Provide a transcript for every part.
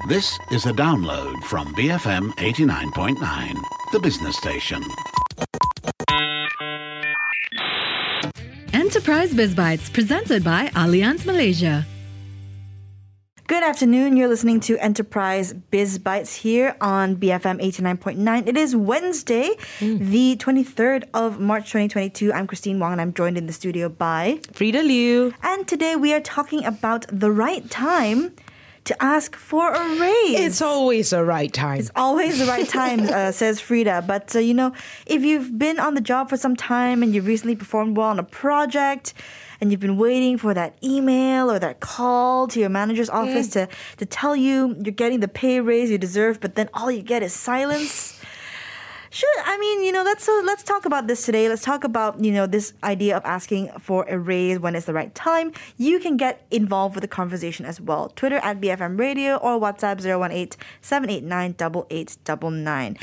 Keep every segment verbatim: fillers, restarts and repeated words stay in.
This is a download from B F M eighty-nine point nine, the business station. Enterprise BizBytes, presented by Allianz Malaysia. Good afternoon. You're listening to Enterprise BizBytes here on B F M eighty-nine point nine. It is Wednesday, mm. the twenty-third of March twenty twenty-two. I'm Christine Wong and I'm joined in the studio by Frida Liu. And today we are talking about the right time to ask for a raise. It's always the right time. It's always the right time, uh, says Frida. But, uh, you know, if you've been on the job for some time and you've recently performed well on a project and you've been waiting for that email or that call to your manager's office mm. to, to tell you you're getting the pay raise you deserve, but then all you get is silence. Should I mean, you know, let's so let's talk about this today. Let's talk about, you know, this idea of asking for a raise when it's the right time. You can get involved with the conversation as well. Twitter at B F M Radio or WhatsApp zero one eight, seven eight nine, eight eight nine nine.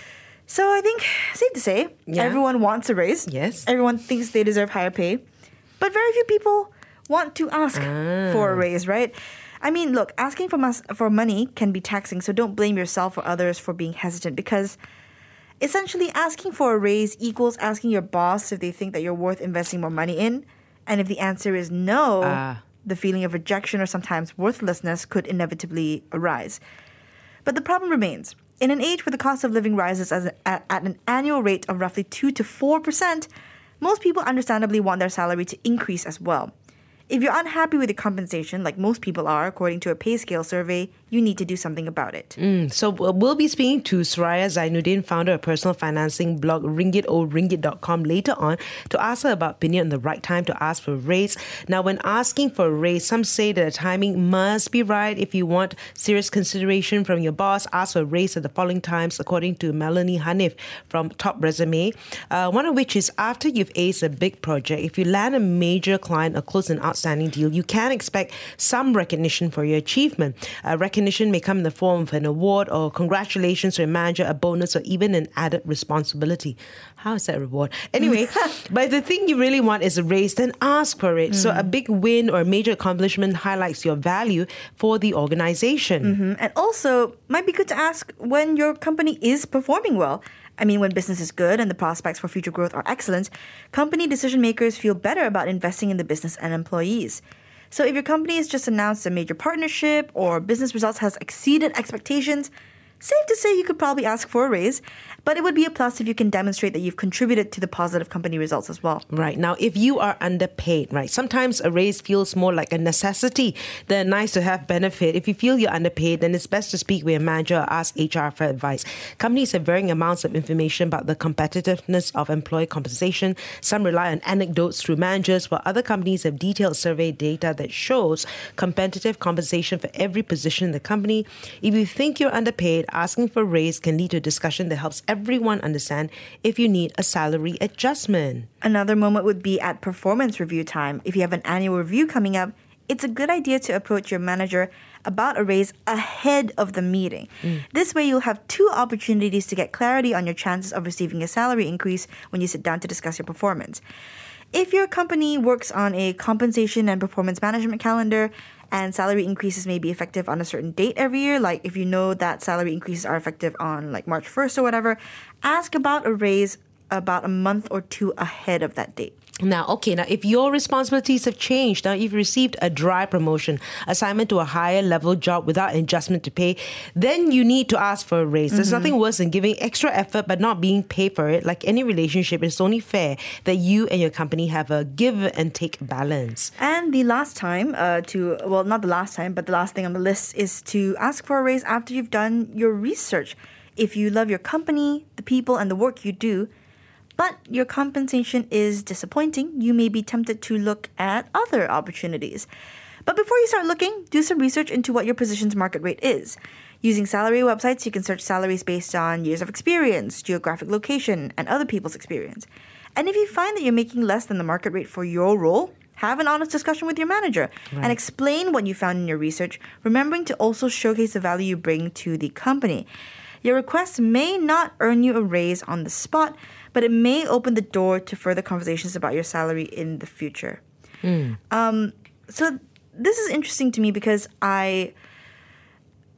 So I think, safe to say, yeah. everyone wants a raise. Yes. Everyone thinks they deserve higher pay. But very few people want to ask ah. for a raise, right? I mean, look, asking for, mas- for money can be taxing, so don't blame yourself or others for being hesitant, because essentially, asking for a raise equals asking your boss if they think that you're worth investing more money in. And if the answer is no, uh. the feeling of rejection or sometimes worthlessness could inevitably arise. But the problem remains. In an age where the cost of living rises as a, at, at an annual rate of roughly two to four percent, most people understandably want their salary to increase as well. If you're unhappy with your compensation, like most people are, according to a pay scale survey, you need to do something about it. Mm, so we'll be speaking to Suraya Zainuddin, founder of personal financing blog ringgit o ringgit dot com later on, to ask her about opinion on the right time to ask for a raise. Now, when asking for a raise, some say that the timing must be right. If you want serious consideration from your boss, ask for a raise at the following times, according to Melanie Hanif from Top Resume. Uh, one of which is after you've aced a big project, if you land a major client or close an outstanding deal, you can expect some recognition for your achievement. Uh, recognition may come in the form of an award or congratulations to a manager, a bonus, or even an added responsibility. How is that a reward? Anyway, but if the thing you really want is a raise, then ask for it. Mm. So a big win or a major accomplishment highlights your value for the organization. Mm-hmm. And also, might be good to ask when your company is performing well. I mean, when business is good and the prospects for future growth are excellent, company decision makers feel better about investing in the business and employees. So if your company has just announced a major partnership or business results has exceeded expectations, safe to say you could probably ask for a raise, but it would be a plus if you can demonstrate that you've contributed to the positive company results as well. Right. Now, if you are underpaid, right, sometimes a raise feels more like a necessity than a nice-to-have benefit. If you feel you're underpaid, then it's best to speak with your manager or ask H R for advice. Companies have varying amounts of information about the competitiveness of employee compensation. Some rely on anecdotes through managers, while other companies have detailed survey data that shows competitive compensation for every position in the company. If you think you're underpaid, asking for a raise can lead to a discussion that helps everyone understand if you need a salary adjustment. Another moment would be at performance review time. If you have an annual review coming up, it's a good idea to approach your manager about a raise ahead of the meeting. Mm. This way, you'll have two opportunities to get clarity on your chances of receiving a salary increase when you sit down to discuss your performance. If your company works on a compensation and performance management calendar, and salary increases may be effective on a certain date every year, like if you know that salary increases are effective on like March first or whatever, ask about a raise about a month or two ahead of that date. Now, okay, now if your responsibilities have changed, now you've received a dry promotion, assignment to a higher level job without adjustment to pay, then you need to ask for a raise. Mm-hmm. There's nothing worse than giving extra effort but not being paid for it. Like any relationship, it's only fair that you and your company have a give and take balance. And the last time uh, to, well, not the last time, but the last thing on the list is to ask for a raise after you've done your research. If you love your company, the people, and the work you do, but your compensation is disappointing, you may be tempted to look at other opportunities. But before you start looking, do some research into what your position's market rate is. Using salary websites, you can search salaries based on years of experience, geographic location, and other people's experience. And if you find that you're making less than the market rate for your role, have an honest discussion with your manager right. and explain what you found in your research, remembering to also showcase the value you bring to the company. Your request may not earn you a raise on the spot, but it may open the door to further conversations about your salary in the future. Mm. Um, so this is interesting to me because I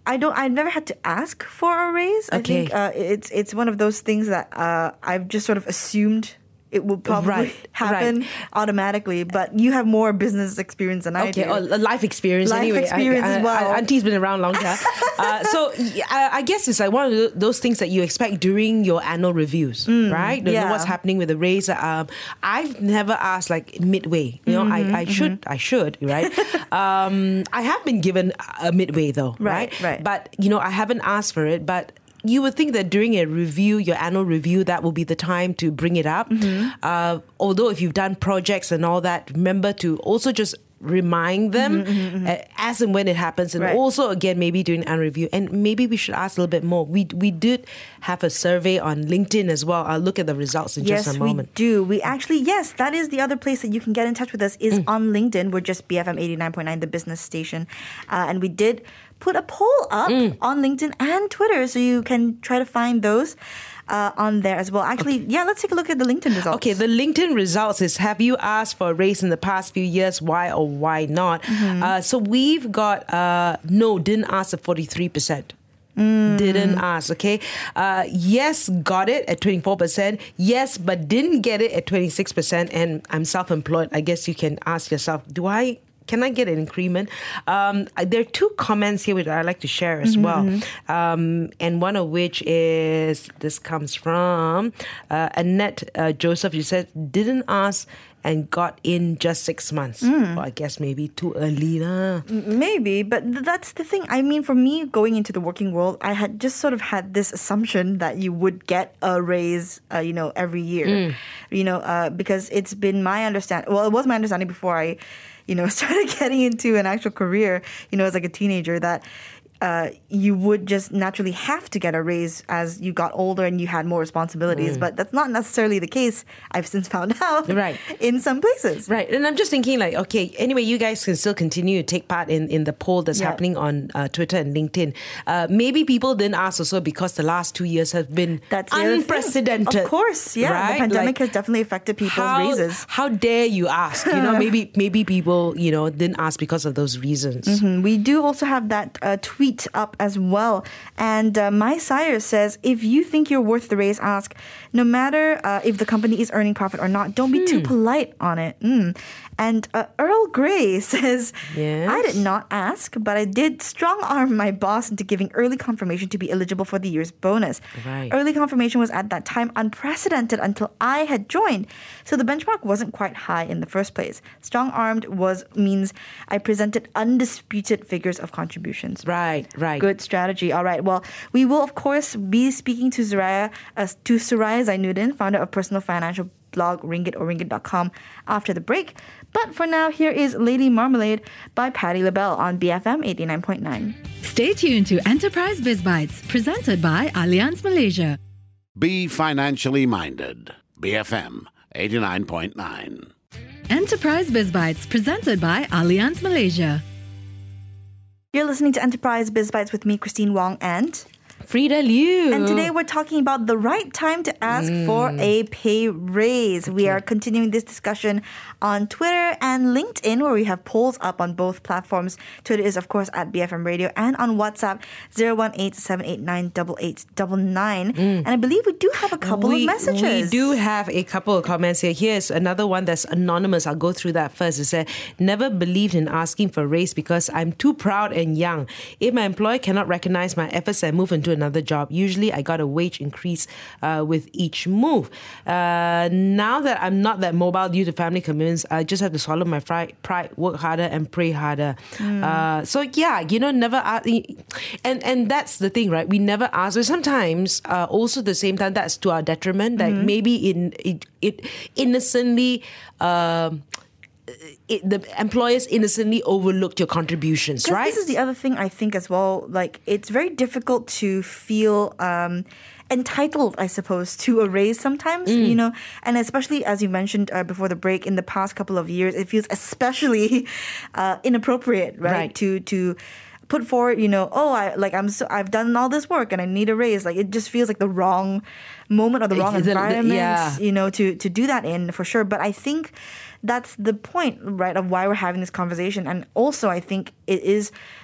I don't. I never had to ask for a raise. I Okay. think uh, it's it's one of those things that uh, I've just sort of assumed it will probably Right, happen right. automatically. But you have more business experience than I Okay, do. or a life experience Life anyway. experience I, as well. I, Auntie's been around longer. uh, so y- I, I guess it's like one of those things that you expect during your annual reviews, right? To know yeah. what's happening with the raise. Um, I've never asked like midway. You know, Mm-hmm, I, I should, I should, right? um, I have been given a midway though, Right, right? right. But you know, I haven't asked for it, but. You would think that during a review, your annual review, that will be the time to bring it up. Mm-hmm. Uh, although if you've done projects and all that, remember to also just remind them uh, as and when it happens, and Mm-hmm, Right. also again maybe during annual review. And maybe we should ask a little bit more. We we did have a survey on LinkedIn as well. I'll look at the results in Yes, just a we moment. do. We actually, yes, that is the other place that you can get in touch with us is on LinkedIn. We're just B F M eighty-nine point nine, the business station. Uh, and we did put a poll up on LinkedIn and Twitter, so you can try to find those uh, on there as well. Actually, yeah, let's take a look at the LinkedIn results. Okay, the LinkedIn results is: have you asked for a raise in the past few years? Why or why not? Uh, so we've got uh, no, didn't ask at forty-three percent. Didn't ask, okay? Uh, yes, got it at twenty-four percent. Yes, but didn't get it at twenty-six percent. And I'm self-employed. I guess you can ask yourself, do I... Can I get an increment? Um, there are two comments here which I'd like to share as well. Um, and one of which is, this comes from uh, Annette uh, Joseph. You said, didn't ask and got in just six months. Well, I guess maybe too early. Lah. Maybe, but th- that's the thing. I mean, for me, going into the working world, I had just sort of had this assumption that you would get a raise, uh, you know, every year. You know, uh, because it's been my understanding. Well, it was my understanding before I, you know, started getting into an actual career. You know, as like a teenager, that. Uh, you would just naturally have to get a raise as you got older and you had more responsibilities. But that's not necessarily the case, I've since found out, Right. in some places. Right. And I'm just thinking like, okay, anyway, you guys can still continue to take part in, in the poll that's Yeah. happening on uh, Twitter and LinkedIn. Uh, maybe people didn't ask also because the last two years have been That's the other thing. unprecedented. Of course, yeah. right? The pandemic Like, has definitely affected people's how, raises. How dare you ask? You know, maybe maybe people, you know, didn't ask because of those reasons. Mm, We do also have that uh, tweet up as well. And uh, My Sire says, if you think you're worth the raise, ask. No matter uh, if the company is earning profit or not, don't be too polite on it. Mm. And uh, Earl Grey says, Yes? I did not ask, but I did strong arm my boss into giving early confirmation to be eligible for the year's bonus. Right. Early confirmation was at that time unprecedented until I had joined. So the benchmark wasn't quite high in the first place. Strong armed was means I presented undisputed figures of contributions. Right, right. Good strategy. All right. Well, we will, of course, be speaking to Soraya, uh, to Soraya Zainuddin, founder of personal financial blog ringgit or ringgit dot com, after the break. But for now, here is Lady Marmalade by Patti LaBelle on B F M eighty-nine point nine. Stay tuned to Enterprise Biz Bites, presented by Allianz Malaysia. Be financially minded. B F M eighty-nine point nine. Enterprise Biz Bites, presented by Allianz Malaysia. You're listening to Enterprise Biz Bites with me, Christine Wong, and... Frida Liu. And today we're talking about the right time to ask for a pay raise. We are continuing this discussion on Twitter and LinkedIn, where we have polls up on both platforms. Twitter is, of course, at B F M Radio, and on WhatsApp, zero one eight, seven eight nine, eight eight nine nine. And I believe we do have a couple we, of messages. We do have a couple of comments here. Here's another one that's anonymous. I'll go through that first. It said, never believed in asking for a raise because I'm too proud and young. If my employer cannot recognize my efforts and move into another job, usually I got a wage increase uh, with each move. Uh, now that I'm not that mobile due to family commitments, I just have to swallow my fri- pride, work harder and pray harder. Mm. Uh, so yeah, you know, never ask, and and that's the thing, right? We never ask. But sometimes, uh, also at the same time, that's to our detriment. Like mm-hmm. maybe in it, it innocently. Um, It, the employers innocently overlooked your contributions, right? This is the other thing I think as well. Like, it's very difficult to feel um, entitled, I suppose, to a raise sometimes, mm. you know, and especially as you mentioned uh, before the break, in the past couple of years, it feels especially uh, inappropriate, right? right? To to put forward, you know, oh, I like I'm so I've done all this work and I need a raise. Like, it just feels like the wrong moment or the wrong the, environment, the, yeah. you know, to to do that in, for sure. But I think that's the point, right, of why we're having this conversation. And also, I think it is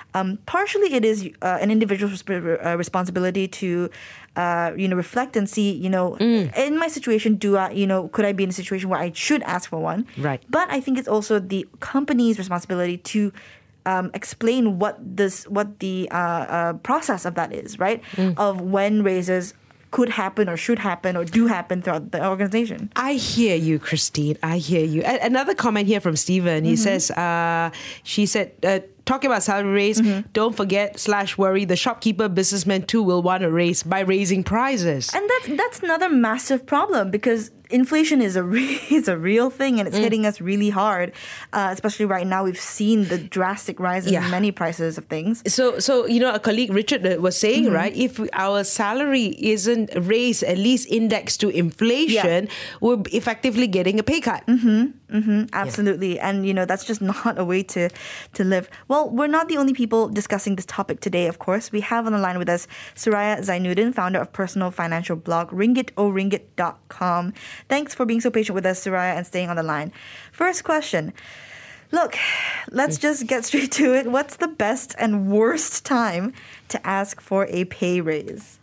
Um, partially, it is uh, an individual's resp- uh, responsibility to, uh, you know, reflect and see, you know, Mm. in my situation, do I, you know, could I be in a situation where I should ask for one? Right. But I think it's also the company's responsibility to um, explain what this, what the uh, uh, process of that is, right? Mm. Of when raises could happen or should happen or do happen throughout the organization. I hear you, Christine. I hear you. A- another comment here from Stephen. He says, uh, she said, uh, talking about salary raise, don't forget slash worry, the shopkeeper businessman too will want to raise by raising prices. And that's that's another massive problem because inflation is a re- is a real thing and it's hitting us really hard. Uh, especially right now, we've seen the drastic rise in Yeah. many prices of things. So, so you know, a colleague Richard uh, was saying, Mm-hmm. right? If we- our salary isn't raised, at least indexed to inflation, we're effectively getting a pay cut. Absolutely. And, you know, that's just not a way to, to live. Well, we're not the only people discussing this topic today, of course. We have on the line with us Suraya Zainuddin, founder of personal financial blog ringgit o ringgit dot com. Thanks for being so patient with us, Suraya, and staying on the line. First question. Look, let's just get straight to it. What's the best and worst time to ask for a pay raise?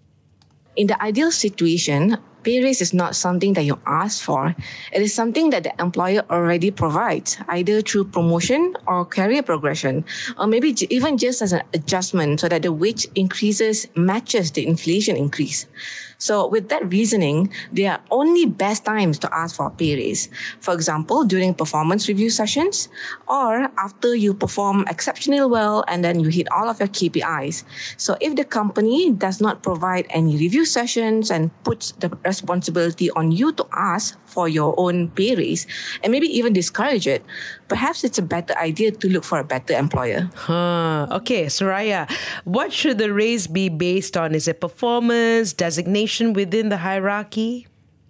In the ideal situation, pay raise is not something that you ask for. It is something that the employer already provides, either through promotion or career progression, or maybe j- even just as an adjustment so that the wage increases matches the inflation increase. So with that reasoning, there are only best times to ask for a pay raise. For example, during performance review sessions or after you perform exceptionally well and then you hit all of your K P Is. So if the company does not provide any review sessions and puts the responsibility on you to ask for your own pay raise and maybe even discourage it, perhaps it's a better idea to look for a better employer. Huh. Okay, Soraya, what should the raise be based on? Is it performance, designation within the hierarchy?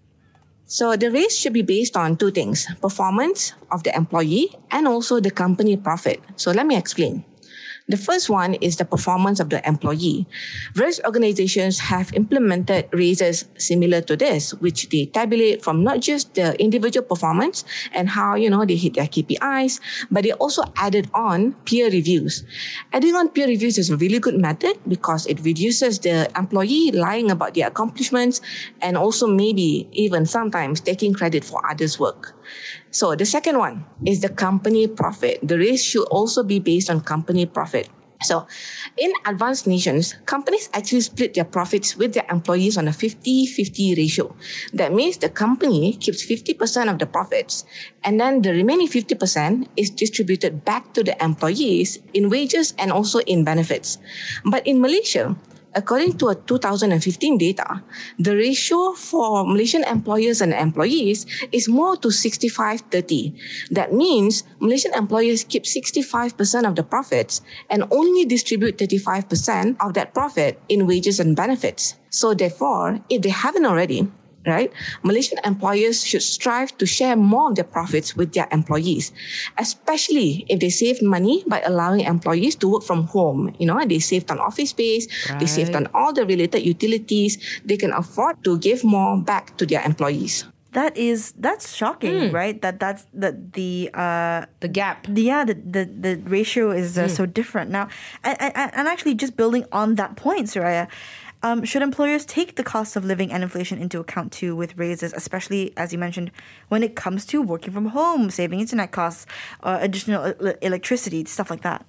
So the raise should be based on two things, performance of the employee and also the company profit. So let me explain. The first one is the performance of the employee. Various organizations have implemented raises similar to this, which they tabulate from not just the individual performance and how, you know, they hit their K P Is, but they also added on peer reviews. Adding on peer reviews is a really good method because it reduces the employee lying about their accomplishments and also maybe even sometimes taking credit for others' work. So the second one is the company profit. The raise should also be based on company profit. So in advanced nations, companies actually split their profits with their employees on a fifty-fifty ratio. That means the company keeps fifty percent of the profits and then the remaining fifty percent is distributed back to the employees in wages and also in benefits. But in Malaysia, according to a two thousand fifteen data, the ratio for Malaysian employers and employees is more to sixty-five thirty. That means Malaysian employers keep sixty-five percent of the profits and only distribute thirty-five percent of that profit in wages and benefits. So therefore, if they haven't already, right? Malaysian employers should strive to share more of their profits with their employees, especially if they save money by allowing employees to work from home. You know, they saved on office space, they saved on all the related utilities. They can afford to give more back to their employees. That is that's shocking, right? That that's that the uh The gap. the, yeah the, the the ratio is uh, so different now. And, and and actually, just building on that point, Suraya. Um, should employers take the cost of living and inflation into account too with raises, especially, as you mentioned, when it comes to working from home, saving internet costs, uh, additional el- electricity, stuff like that?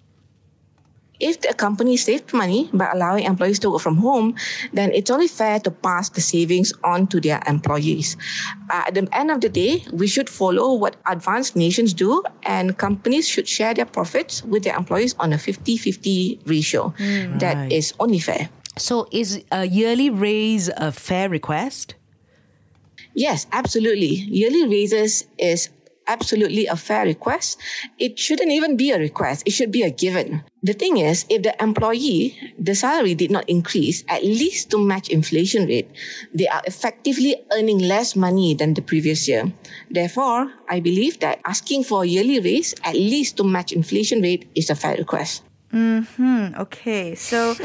If the company saved money by allowing employees to work from home, then it's only fair to pass the savings on to their employees. Uh, at the end of the day, we should follow what advanced nations do, and companies should share their profits with their employees on a fifty-fifty ratio. That Right. is only fair. So is a yearly raise a fair request? Yes, absolutely. Yearly raises is absolutely a fair request. It shouldn't even be a request. It should be a given. The thing is, if the employee, the salary did not increase, at least to match inflation rate, they are effectively earning less money than the previous year. Therefore, I believe that asking for a yearly raise, at least to match inflation rate, is a fair request. Hmm, okay, so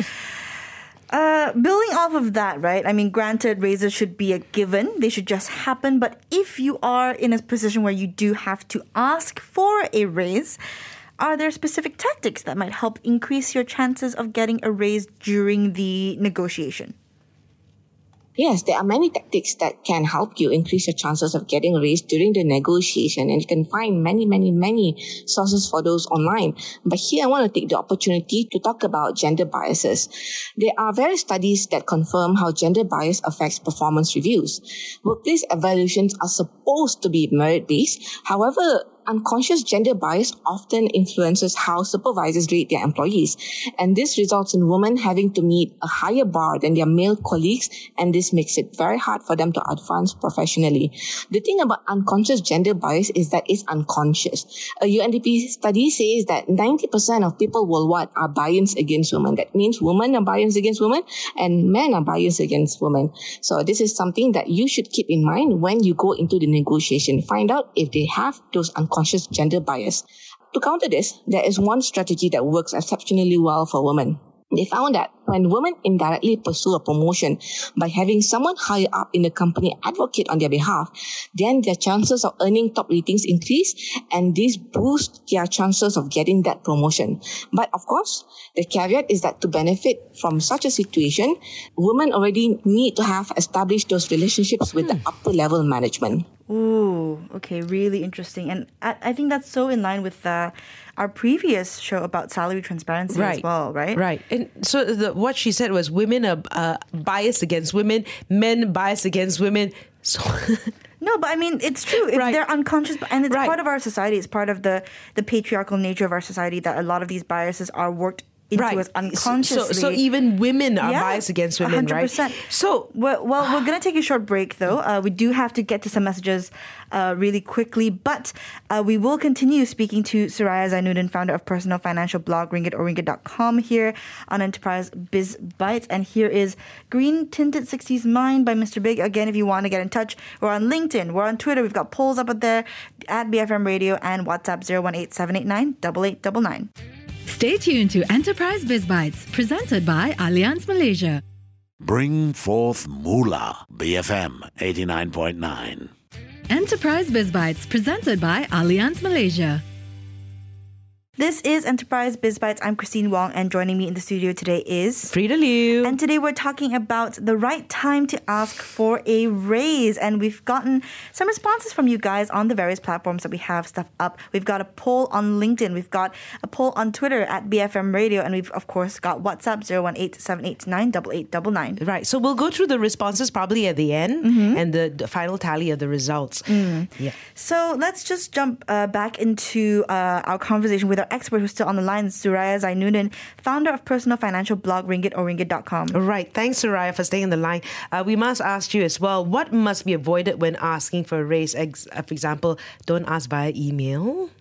uh, building off of that, right? I mean, granted, raises should be a given. They should just happen. But if you are in a position where you do have to ask for a raise, are there specific tactics that might help increase your chances of getting a raise during the negotiation? Yes, there are many tactics that can help you increase your chances of getting a raise during the negotiation, and you can find many, many, many sources for those online. But here I want to take the opportunity to talk about gender biases. There are various studies that confirm how gender bias affects performance reviews. Workplace evaluations are supposed to be merit-based. However, unconscious gender bias often influences how supervisors rate their employees, and this results in women having to meet a higher bar than their male colleagues, and this makes it very hard for them to advance professionally. The thing about unconscious gender bias is that it's unconscious. A U N D P study says that ninety percent of people worldwide are biased against women. That means women are biased against women and men are biased against women. So this is something that you should keep in mind when you go into the negotiation. Find out if they have those unconscious gender bias. To counter this, there is one strategy that works exceptionally well for women. They found that when women indirectly pursue a promotion by having someone higher up in the company advocate on their behalf, then their chances of earning top ratings increase, and this boosts their chances of getting that promotion. But of course, the caveat is that to benefit from such a situation, women already need to have established those relationships with the upper level management. Ooh, okay, really interesting. And I, I think that's so in line with uh, our previous show about salary transparency right. as well, right? Right. And so the, what she said was women are uh, biased against women, men biased against women. So no, but I mean, it's true. It's, right. They're unconscious, and it's right. part of our society. It's part of the, the patriarchal nature of our society that a lot of these biases are worked into right. us unconsciously. So, so even women are yeah, biased against women, one hundred percent. right? So, well, well we're going to take a short break, though. Uh, we do have to get to some messages uh, really quickly, but uh, we will continue speaking to Soraya Zainuddin, founder of personal financial blog ringgit or ringgit dot com, here on Enterprise Biz Bites. And here is Green Tinted sixties Mind by Mister Big. Again, if you want to get in touch, we're on LinkedIn, we're on Twitter, we've got polls up there at B F M Radio, and WhatsApp zero one eight seven eight nine eight eight nine nine. Stay tuned to Enterprise Biz Bites, presented by Allianz Malaysia. Bring forth moolah. B F M eighty-nine point nine. Enterprise Biz Bites, presented by Allianz Malaysia. This is Enterprise Biz Bites. I'm Christine Wong, and joining me in the studio today is Frida Liu. And today we're talking about the right time to ask for a raise. And we've gotten some responses from you guys on the various platforms that we have stuff up. We've got a poll on LinkedIn. We've got a poll on Twitter at B F M Radio. And we've, of course, got WhatsApp zero one eight seven eight nine eight eight nine nine. Right. So we'll go through the responses probably at the end mm-hmm. and the, the final tally of the results. Mm. Yeah. So let's just jump uh, back into uh, our conversation with our expert who's still on the line, Soraya Zainuddin, founder of personal financial blog ringgit or ringgit dot com. Right. Thanks, Soraya, for staying on the line. Uh, we must ask you as well, what must be avoided when asking for a raise? Ex- for example, don't ask via email.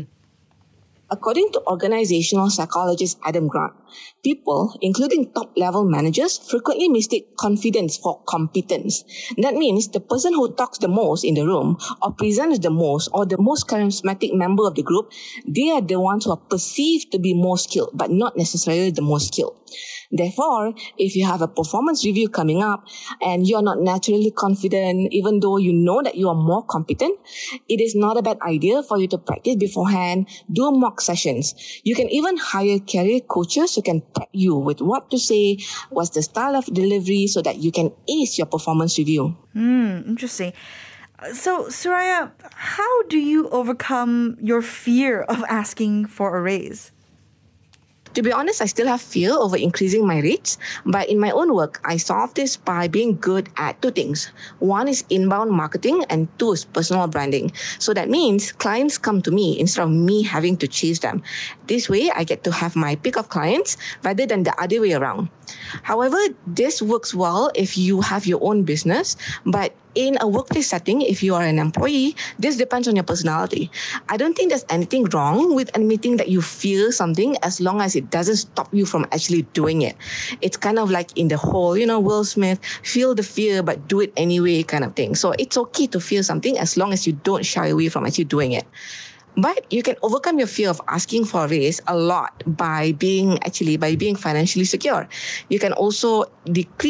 According to organizational psychologist Adam Grant, people, including top-level managers, frequently mistake confidence for competence. That means the person who talks the most in the room or presents the most or the most charismatic member of the group, they are the ones who are perceived to be more skilled, but not necessarily the most skilled. Therefore, if you have a performance review coming up and you're not naturally confident, even though you know that you are more competent, it is not a bad idea for you to practice beforehand, do mock sessions. You can even hire career coaches who can prep you with what to say, what's the style of delivery, so that you can ace your performance review. Hmm, interesting. So, Soraya, how do you overcome your fear of asking for a raise? To be honest, I still have fear over increasing my rates, but in my own work, I solve this by being good at two things. One is inbound marketing and two is personal branding. So that means clients come to me instead of me having to chase them. This way, I get to have my pick of clients rather than the other way around. However, this works well if you have your own business, but in a workplace setting, if you are an employee, this depends on your personality. I don't think there's anything wrong with admitting that you feel something as long as it doesn't stop you from actually doing it. It's kind of like in the whole, you know, Will Smith, feel the fear but do it anyway kind of thing. So it's okay to feel something as long as you don't shy away from actually doing it. But you can overcome your fear of asking for a raise a lot by being actually by being financially secure. You can also decrease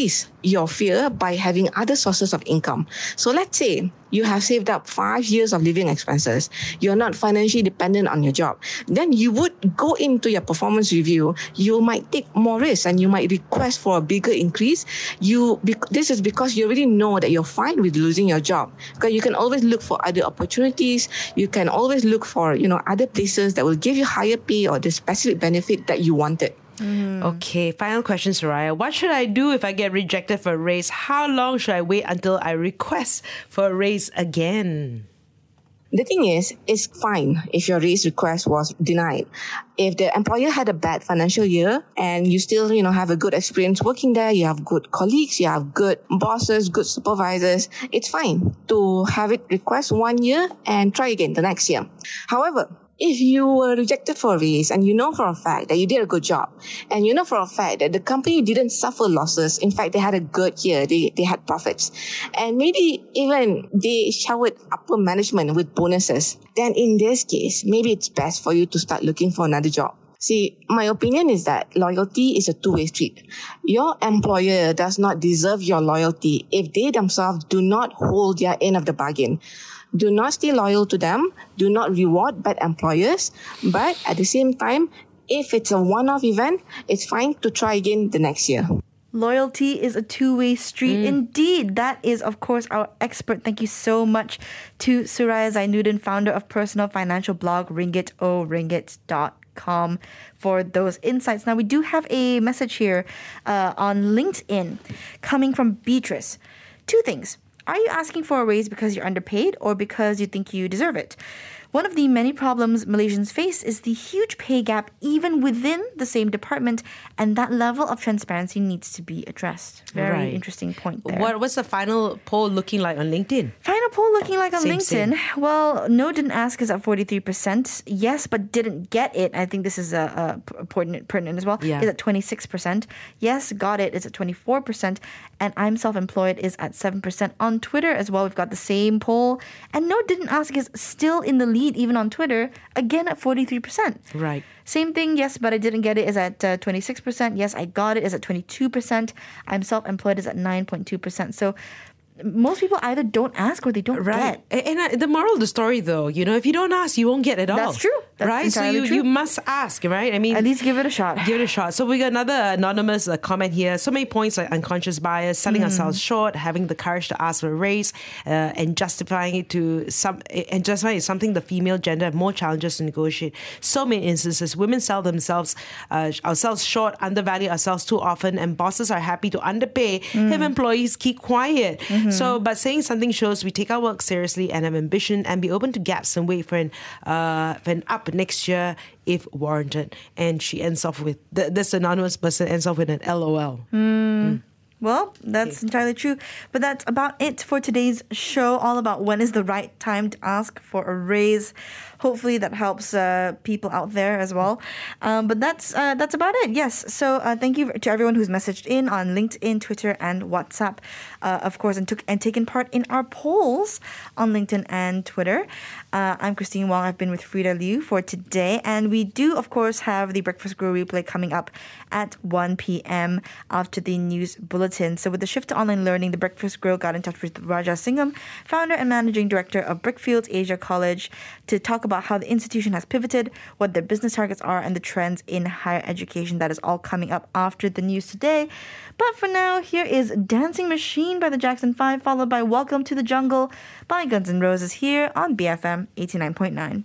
your fear by having other sources of income. So let's say you have saved up five years of living expenses. You're not financially dependent on your job. Then you would go into your performance review. You might take more risks and you might request for a bigger increase. You This is because you already know that you're fine with losing your job. Because you can always look for other opportunities. You can always look for, you know, other places that will give you higher pay or the specific benefit that you wanted. Mm. Okay, final question, Soraya. What should I do if I get rejected for a raise? How long should I wait until I request for a raise again? The thing is, it's fine if your raise request was denied. If the employer had a bad financial year and you still, you know, have a good experience working there, you have good colleagues, you have good bosses, good supervisors, it's fine to have it request one year and try again the next year. However, if you were rejected for a raise and you know for a fact that you did a good job and you know for a fact that the company didn't suffer losses, in fact, they had a good year, they, they had profits, and maybe even they showered upper management with bonuses, then in this case, maybe it's best for you to start looking for another job. See, my opinion is that loyalty is a two-way street. Your employer does not deserve your loyalty if they themselves do not hold their end of the bargain. Do not stay loyal to them. Do not reward bad employers. But at the same time, if it's a one-off event, it's fine to try again the next year. Loyalty is a two-way street. Mm. Indeed. That is, of course, our expert. Thank you so much to Soraya Zainuddin, founder of personal financial blog ringgit o ringgit dot com, for those insights. Now, we do have a message here uh, on LinkedIn coming from Beatrice. Two things. Are you asking for a raise because you're underpaid or because you think you deserve it? One of the many problems Malaysians face is the huge pay gap even within the same department, and that level of transparency needs to be addressed. Very right. interesting point there. What What's the final poll looking like on LinkedIn? Final poll looking like on same, LinkedIn. Same. Well, no didn't ask is at forty-three percent. Yes, but didn't get it. I think this is a, a pertinent, pertinent as well. Yeah. Is at twenty-six percent. Yes, got it is at twenty-four percent. And I'm self-employed is at seven percent. On Twitter as well, we've got the same poll. And no didn't ask is still in the lead even on Twitter, again at forty-three percent. Right. Same thing, yes, but I didn't get it is at uh, twenty-six percent. Yes, I got it is at twenty-two percent. I'm self-employed is at nine point two percent. So most people either don't ask or they don't right. get. And, and uh, the moral of the story, though, you know, if you don't ask, you won't get it all. That's true. That's right? So you, true. you must ask, right? I mean, at least give it a shot. Give it a shot. So we got another anonymous uh, comment here. So many points like unconscious bias, selling mm. ourselves short, having the courage to ask for a raise, uh, and justifying it to some, and justifying it something the female gender have more challenges to negotiate. So many instances, women sell themselves, uh, ourselves short, undervalue ourselves too often, and bosses are happy to underpay mm. if employees keep quiet. Mm-hmm. So, but saying something shows we take our work seriously and have ambition and be open to gaps and wait for an uh, for an up next year if warranted. And she ends off with th- this anonymous person ends off with an L O L. Mm. Mm. Well, that's okay. entirely true. But that's about it for today's show, all about when is the right time to ask for a raise. Hopefully that helps uh, people out there as well. Um, but that's uh, that's about it. Yes. So uh, thank you to everyone who's messaged in on LinkedIn, Twitter, and WhatsApp, uh, of course, and took and taken part in our polls on LinkedIn and Twitter. Uh, I'm Christine Wong. I've been with Frida Liu for today, and we do, of course, have the Breakfast Grill replay coming up at one p.m. after the news bulletin. So with the shift to online learning, the Breakfast Grill got in touch with Raja Singham, founder and managing director of Brickfields Asia College, to talk about how the institution has pivoted, what their business targets are, and the trends in higher education. That is all coming up after the news today. But for now, here is Dancing Machine by the Jackson five, followed by Welcome to the Jungle by Guns N' Roses here on B F M eighty-nine point nine.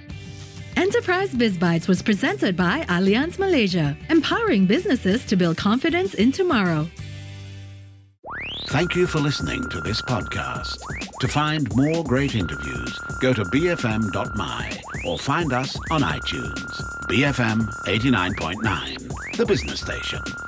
Enterprise BizBytes was presented by Allianz Malaysia, empowering businesses to build confidence in tomorrow. Thank you for listening to this podcast. To find more great interviews, go to b f m dot m y or find us on iTunes. B F M eighty-nine point nine, the business station.